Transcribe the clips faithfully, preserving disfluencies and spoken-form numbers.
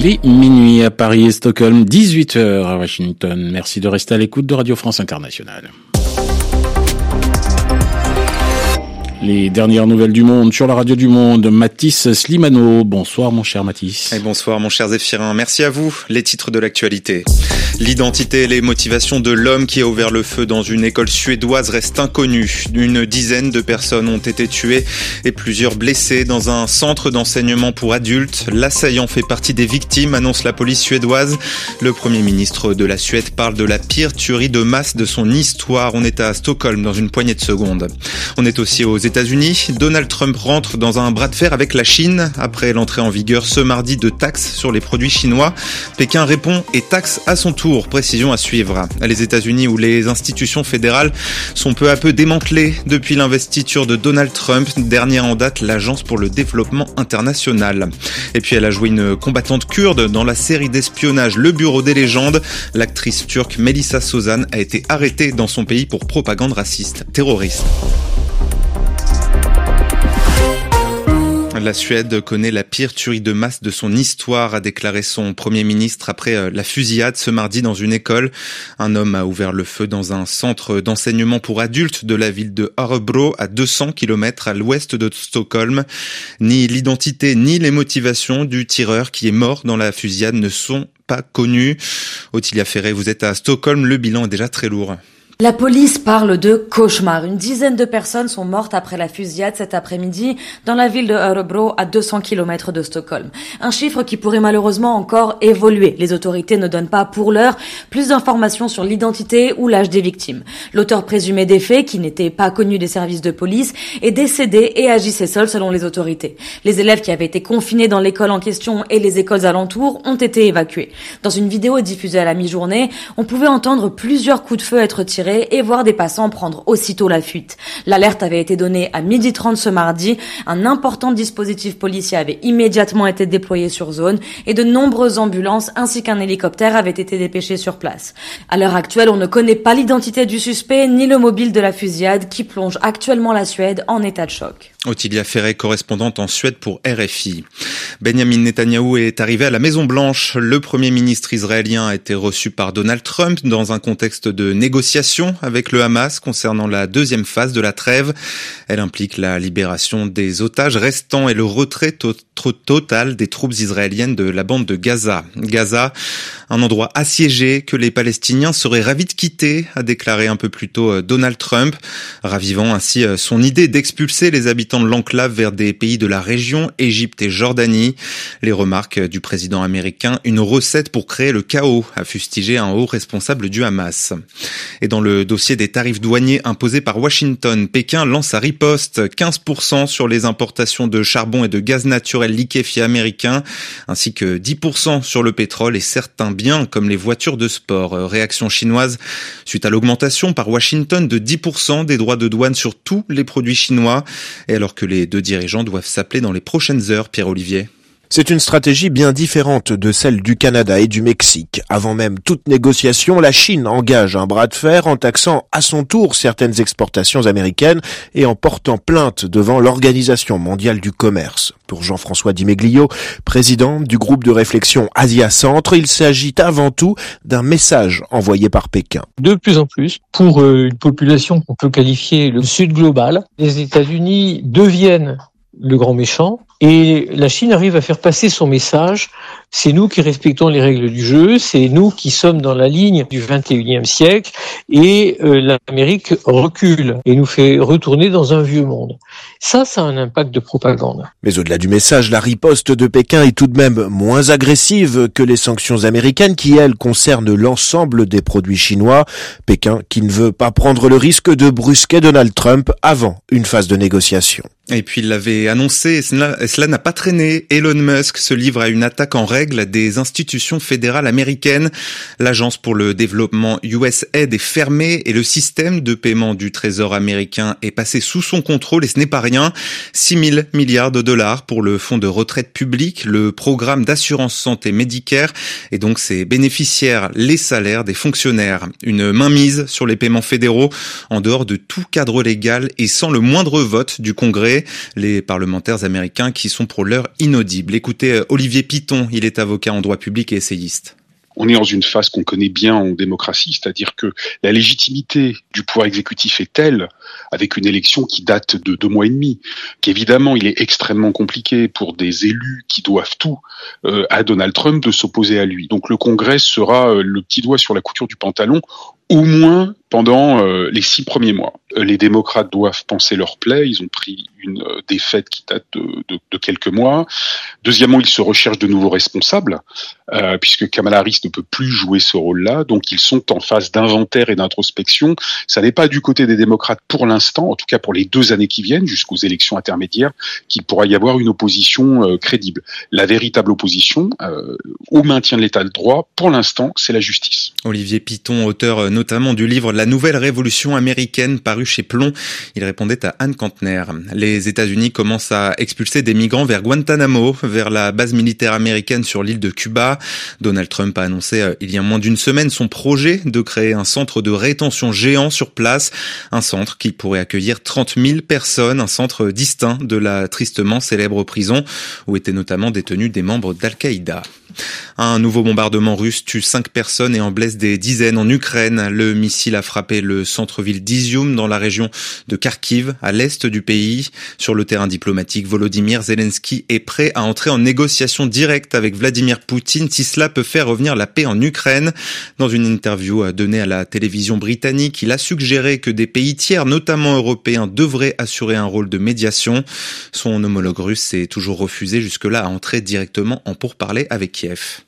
Il est minuit à Paris et Stockholm, dix-huit heures à Washington. Merci de rester à l'écoute de Radio France Internationale. Les dernières nouvelles du monde sur la radio du monde. Mathis Slimano. Bonsoir mon cher Mathis. Et bonsoir mon cher Zéphirin. Merci à vous. Les titres de l'actualité. L'identité et les motivations de l'homme qui a ouvert le feu dans une école suédoise restent inconnues. Une dizaine de personnes ont été tuées et plusieurs blessées dans un centre d'enseignement pour adultes. L'assaillant fait partie des victimes, annonce la police suédoise. Le Premier ministre de la Suède parle de la pire tuerie de masse de son histoire. On est à Stockholm dans une poignée de secondes. On est aussi aux États-Unis. Donald Trump rentre dans un bras de fer avec la Chine après l'entrée en vigueur ce mardi de taxes sur les produits chinois. Pékin répond et taxe à son tour. Précision à suivre. Les États-Unis où les institutions fédérales sont peu à peu démantelées depuis l'investiture de Donald Trump, dernière en date l'Agence pour le développement international. Et puis elle a joué une combattante kurde dans la série d'espionnage Le Bureau des légendes. L'actrice turque Melissa Sozan a été arrêtée dans son pays pour propagande raciste terroriste. La Suède connaît la pire tuerie de masse de son histoire, a déclaré son Premier ministre après la fusillade ce mardi dans une école. Un homme a ouvert le feu dans un centre d'enseignement pour adultes de la ville de Örebro, à deux cents kilomètres à l'ouest de Stockholm. Ni l'identité ni les motivations du tireur qui est mort dans la fusillade ne sont pas connues. Ottilia Ferré, vous êtes à Stockholm, le bilan est déjà très lourd. La police parle de cauchemar. Une dizaine de personnes sont mortes après la fusillade cet après-midi dans la ville de Örebro à deux cents kilomètres de Stockholm. Un chiffre qui pourrait malheureusement encore évoluer. Les autorités ne donnent pas pour l'heure plus d'informations sur l'identité ou l'âge des victimes. L'auteur présumé des faits, qui n'était pas connu des services de police, est décédé et agissait seul selon les autorités. Les élèves qui avaient été confinés dans l'école en question et les écoles alentours ont été évacués. Dans une vidéo diffusée à la mi-journée, on pouvait entendre plusieurs coups de feu être tirés et voir des passants prendre aussitôt la fuite. L'alerte avait été donnée à midi trente ce mardi. Un important dispositif policier avait immédiatement été déployé sur zone et de nombreuses ambulances ainsi qu'un hélicoptère avaient été dépêchés sur place. À l'heure actuelle, on ne connaît pas l'identité du suspect ni le mobile de la fusillade qui plonge actuellement la Suède en état de choc. Ottilia Ferré, correspondante en Suède pour R F I. Benjamin Netanyahou est arrivé à la Maison-Blanche. Le Premier ministre israélien a été reçu par Donald Trump dans un contexte de négociation avec le Hamas concernant la deuxième phase de la trêve. Elle implique la libération des otages restants et le retrait to- total des troupes israéliennes de la bande de Gaza. Gaza, un endroit assiégé que les Palestiniens seraient ravis de quitter, a déclaré un peu plus tôt Donald Trump, ravivant ainsi son idée d'expulser les habitants de l'enclave vers des pays de la région, Égypte et Jordanie. Les remarques du président américain, une recette pour créer le chaos, a fustigé un haut responsable du Hamas. Et dans le dossier des tarifs douaniers imposés par Washington, Pékin lance sa riposte, quinze pour cent sur les importations de charbon et de gaz naturel liquéfié américain, ainsi que dix pour cent sur le pétrole et certains biens comme les voitures de sport. Réaction chinoise suite à l'augmentation par Washington de dix pour cent des droits de douane sur tous les produits chinois, et alors que les deux dirigeants doivent s'appeler dans les prochaines heures, Pierre-Olivier. C'est une stratégie bien différente de celle du Canada et du Mexique. Avant même toute négociation, la Chine engage un bras de fer en taxant à son tour certaines exportations américaines et en portant plainte devant l'Organisation mondiale du commerce. Pour Jean-François Di Meglio, président du groupe de réflexion Asia Centre, il s'agit avant tout d'un message envoyé par Pékin. De plus en plus, pour une population qu'on peut qualifier le Sud global, les États-Unis deviennent le grand méchant, et la Chine arrive à faire passer son message. C'est nous qui respectons les règles du jeu, c'est nous qui sommes dans la ligne du vingt et unième siècle, et euh, l'Amérique recule et nous fait retourner dans un vieux monde. Ça, ça a un impact de propagande. Mais au-delà du message, la riposte de Pékin est tout de même moins agressive que les sanctions américaines qui, elles, concernent l'ensemble des produits chinois. Pékin qui ne veut pas prendre le risque de brusquer Donald Trump avant une phase de négociation. Et puis il l'avait annoncé, et cela, et cela n'a pas traîné. Elon Musk se livre à une attaque en règle des institutions fédérales américaines. L'agence pour le développement U S A I D est fermée et le système de paiement du Trésor américain est passé sous son contrôle, et ce n'est pas rien. six mille milliards de dollars pour le fonds de retraite public, le programme d'assurance santé Medicare, et donc ses bénéficiaires, les salaires des fonctionnaires. Une mainmise sur les paiements fédéraux en dehors de tout cadre légal et sans le moindre vote du Congrès. parler, les parlementaires américains qui sont pour l'heure inaudibles. Écoutez Olivier Piton, il est avocat en droit public et essayiste. On est dans une phase qu'on connaît bien en démocratie, c'est-à-dire que la légitimité du pouvoir exécutif est telle, avec une élection qui date de deux mois et demi, qu'évidemment il est extrêmement compliqué pour des élus qui doivent tout euh, à Donald Trump de s'opposer à lui. Donc le Congrès sera euh, le petit doigt sur la couture du pantalon, au moins pendant euh, les six premiers mois. Euh, les démocrates doivent penser leur plaie, ils ont pris une euh, défaite qui date de, de, de quelques mois. Deuxièmement, ils se recherchent de nouveaux responsables, euh, puisque Kamala Harris ne peut plus jouer ce rôle-là, donc ils sont en phase d'inventaire et d'introspection. Ça n'est pas du côté des démocrates pour l'instant, en tout cas pour les deux années qui viennent, jusqu'aux élections intermédiaires, qu'il pourra y avoir une opposition euh, crédible. La véritable opposition euh, au maintien de l'état de droit, pour l'instant, c'est la justice. Olivier Piton, auteur notamment du livre La Nouvelle Révolution américaine, paru chez Plomb. Il répondait à Anne Kantner. Les États-Unis commencent à expulser des migrants vers Guantanamo, vers la base militaire américaine sur l'île de Cuba. Donald Trump a annoncé euh, il y a moins d'une semaine son projet de créer un centre de rétention géant sur place. Un centre qui pourrait accueillir trente mille personnes, un centre distinct de la tristement célèbre prison où étaient notamment détenus des membres d'Al-Qaïda. Un nouveau bombardement russe tue cinq personnes et en blesse des dizaines en Ukraine. Le missile a frappé le centre-ville d'Izium dans la région de Kharkiv, à l'est du pays. Sur le terrain diplomatique, Volodymyr Zelensky est prêt à entrer en négociation directe avec Vladimir Poutine si cela peut faire revenir la paix en Ukraine. Dans une interview donnée à la télévision britannique, il a suggéré que des pays tiers, notamment européens, devraient assurer un rôle de médiation. Son homologue russe s'est toujours refusé jusque-là à entrer directement en pourparlers avec Kiev.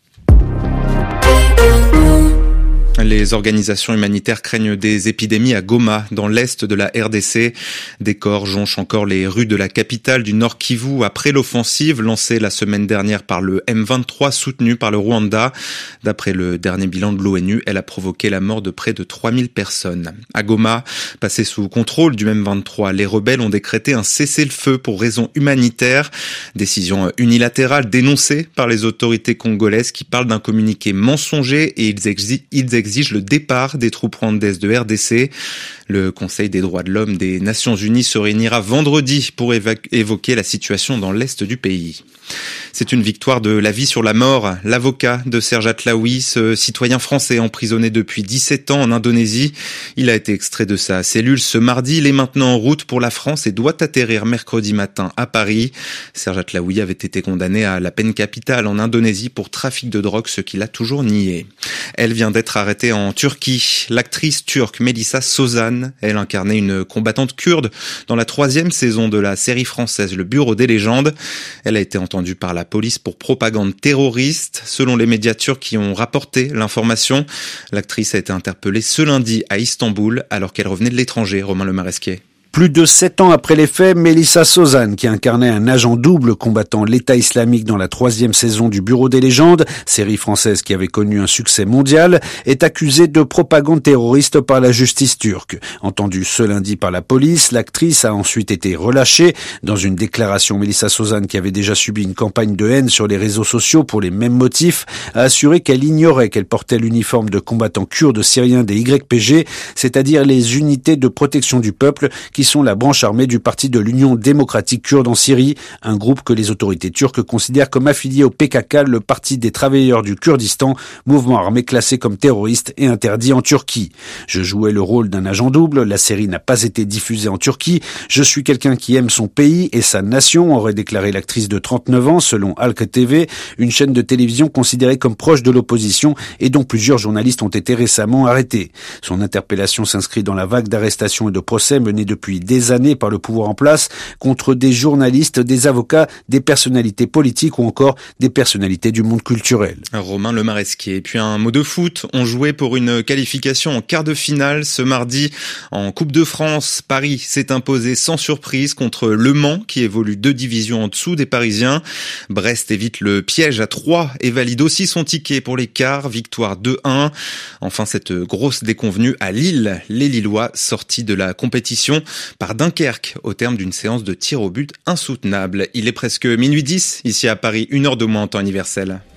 Les organisations humanitaires craignent des épidémies à Goma, dans l'est de la R D C. Des corps jonchent encore les rues de la capitale du Nord Kivu après l'offensive lancée la semaine dernière par le M vingt-trois soutenu par le Rwanda. D'après le dernier bilan de l'ONU, elle a provoqué la mort de près de trois mille personnes. À Goma, passé sous contrôle du M vingt-trois, les rebelles ont décrété un cessez-le-feu pour raisons humanitaires. Décision unilatérale dénoncée par les autorités congolaises qui parlent d'un communiqué mensonger et ils exigent, ils exigent exige le départ des troupes rwandaises de R D C. Le Conseil des droits de l'homme des Nations Unies se réunira vendredi pour évoquer la situation dans l'est du pays. C'est une victoire de la vie sur la mort. L'avocat de Serge Atlaoui, ce citoyen français emprisonné depuis dix-sept ans en Indonésie, il a été extrait de sa cellule ce mardi. Il est maintenant en route pour la France et doit atterrir mercredi matin à Paris. Serge Atlaoui avait été condamné à la peine capitale en Indonésie pour trafic de drogue, ce qu'il a toujours nié. Elle vient d'être arrêtée en Turquie. L'actrice turque Melisa Sozan, elle incarnait une combattante kurde dans la troisième saison de la série française Le Bureau des légendes. Elle a été entendue par la police pour propagande terroriste. Selon les médias turcs qui ont rapporté l'information, l'actrice a été interpellée ce lundi à Istanbul alors qu'elle revenait de l'étranger. Romain Lemaresquier. Plus de sept ans après les faits, Melisa Sozan, qui incarnait un agent double combattant l'État islamique dans la troisième saison du Bureau des légendes, série française qui avait connu un succès mondial, est accusée de propagande terroriste par la justice turque. Entendue ce lundi par la police, l'actrice a ensuite été relâchée. Dans une déclaration, Melisa Sozan, qui avait déjà subi une campagne de haine sur les réseaux sociaux pour les mêmes motifs, a assuré qu'elle ignorait qu'elle portait l'uniforme de combattant kurde syrien des Y P G, c'est-à-dire les unités de protection du peuple qui sont la branche armée du parti de l'Union démocratique kurde en Syrie, un groupe que les autorités turques considèrent comme affilié au P K K, le parti des travailleurs du Kurdistan, mouvement armé classé comme terroriste et interdit en Turquie. Je jouais le rôle d'un agent double, la série n'a pas été diffusée en Turquie, je suis quelqu'un qui aime son pays et sa nation, aurait déclaré l'actrice de trente-neuf ans, selon Halk T V, une chaîne de télévision considérée comme proche de l'opposition et dont plusieurs journalistes ont été récemment arrêtés. Son interpellation s'inscrit dans la vague d'arrestations et de procès menés depuis des années par le pouvoir en place contre des journalistes, des avocats, des personnalités politiques ou encore des personnalités du monde culturel. Romain Lemaresquier. Et puis un mot de foot. On jouait pour une qualification en quart de finale ce mardi en Coupe de France. Paris s'est imposé sans surprise contre Le Mans qui évolue deux divisions en dessous des Parisiens. Brest évite le piège à trois et valide aussi son ticket pour les quarts. Victoire deux un. Enfin cette grosse déconvenue à Lille. Les Lillois sortis de la compétition par Dunkerque au terme d'une séance de tir au but insoutenable. Il est presque minuit dix ici à Paris, une heure de moins en temps universel.